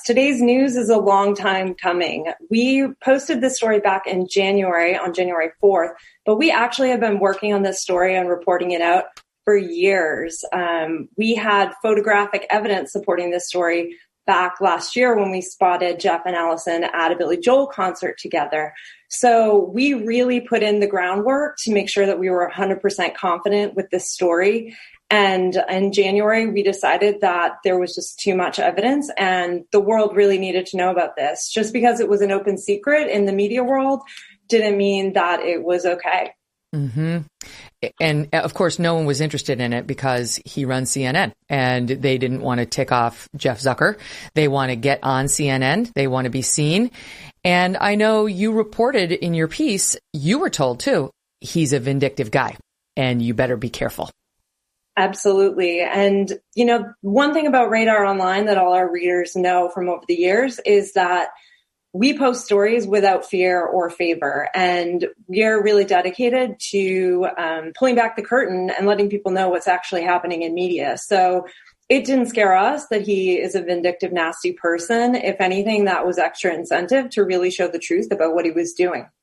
Today's news is a long time coming. We posted this story back in January, on January 4th, but we actually have been working on this story and reporting it out for years. We had photographic evidence supporting this story back last year when we spotted Jeff and Allison at a Billy Joel concert together. So we really put in the groundwork to make sure that we were 100% confident with this story. And in January, we decided that there was just too much evidence and the world really needed to know about this. Just because it was an open secret in the media world didn't mean that it was okay. Mm-hmm. And of course, no one was interested in it because he runs CNN and they didn't want to tick off Jeff Zucker. They want to get on CNN. They want to be seen. And I know you reported in your piece, you were told too, he's a vindictive guy and you better be careful. Absolutely. And, one thing about Radar Online that all our readers know from over the years is that we post stories without fear or favor. And we are really dedicated to pulling back the curtain and letting people know what's actually happening in media. So it didn't scare us that he is a vindictive, nasty person. If anything, that was extra incentive to really show the truth about what he was doing.